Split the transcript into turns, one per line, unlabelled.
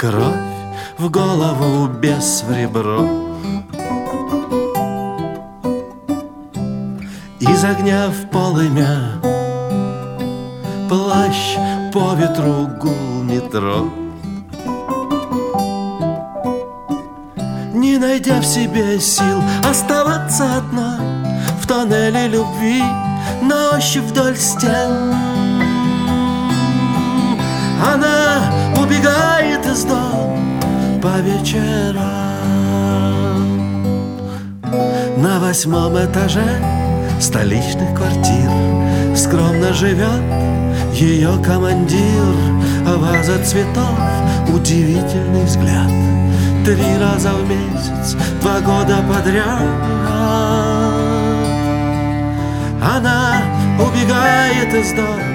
Кровь в голову, без в ребро. Из огня в полымя, плащ по ветру, гул метро. Не найдя в себе сил оставаться одной в тоннеле любви, на ощупь вдоль стен, она убегает из дома по вечерам. На 8-м этаже столичных квартир скромно живет ее командир. Ваза цветов, удивительный взгляд, 3 раза в месяц, 2 года подряд. Она убегает из дома